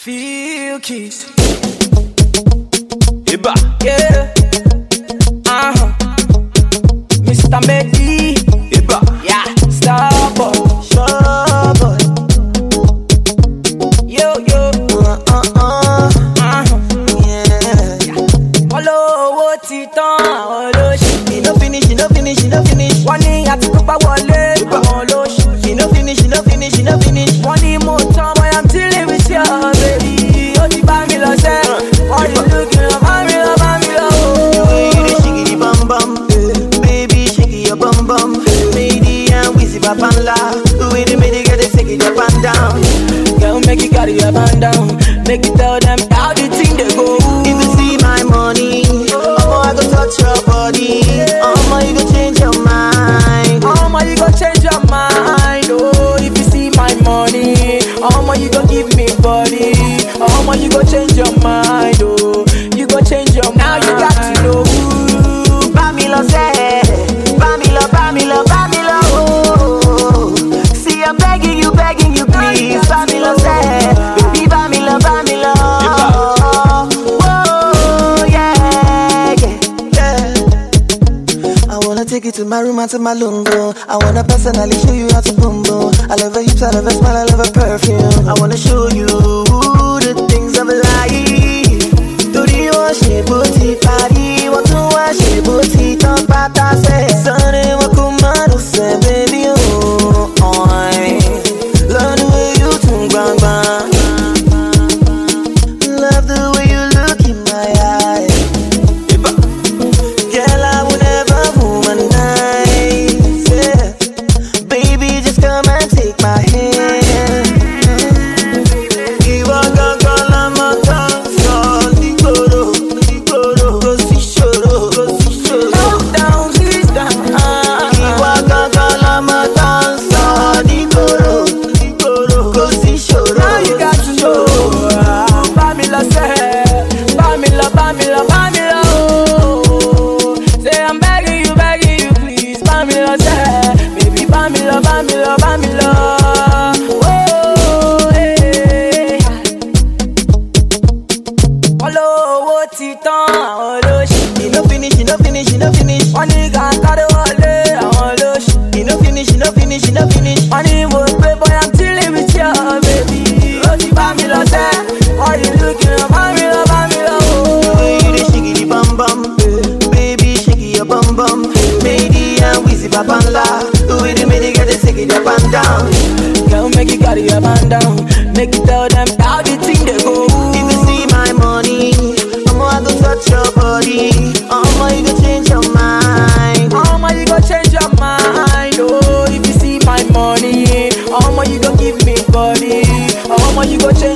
Feel keys. Iba. Yeah. Mr. Medi. Iba. Yeah. Starboy. Starboy. Yo. Yeah. Olówó ti tán, olóṣì. He no finish. Wọ́n ní àti pípa wọlé, àwọn olóṣì. He no finish. Wọ́n ní mo tán, boy, I'm dealing with you, baby. Ó ti bá mi lọ sẹ́. Wọ́n ní looking up, bá mi lọ. The way you dey shake it, bum bum, baby, shake your bum bum. Mady and Wizzy Babala, the way they made it, get it, take it up and down. Girl, make it carry your band down. Make it tell them how the thing they go. If you see my money, I go touch your body. You go change your mind. You go change your mind. Oh, if you see my money, you go give me body. You go change your mind. Oh, you go change your mind. Now you got to know. Bamilo say, Bamilo, oh. See, I'm begging you, please. Bamilo say, baby, Bamilo. Oh, yeah. I wanna take you to my room and to my lungo. I wanna personally show you how to boom boom. I love her hips, I love her smile, I love her perfume. I wanna show you the things of life. Torí wọ́n ṣe bó ti parí, wọ́n tún wá ṣe bó ti tán pátá sẹ́. Sunday wọn kò má lọ sẹ́, baby ọ̀hún. Love the way you tún gbangba. Love the way you look in my eyes. Girl, I will never womanize. Yeah. Baby, just come and take my hand. Ìwọ gangan lọmọ tó ń sọ nígboro, kò sí ṣòro. Down, please down. Ìwọ gangan lọmọ tó ń sọ nígboro, kò sí ṣòro. Now you got to know. Bamilo say, Bamilo. Oh. Say I'm begging you, please. Bamilo say, baby, Bamilo. Oh, hey. Olówó ti tán, olóṣì. He no finish. Wọ́n ní kàkàdé wọlé, àwọn olóṣì. He no finish. Wọ́n ní mo pé boy, I'm dealing with you, baby. Ó ti bá mi lọ sẹ́. Wọ́n ní looking up, bá mi lọ. The way you dey shake it, bum bum, baby, shake your bum bum. Mady and Wizzy Babala, the way they made it, get it, take it up and down. Girl, make it carry your band down. Make it tell them how the thing they go. If you see my money, I go touch your body. You go change your mind. You go change your mind. Oh, if you see my money, you go give me body. You go change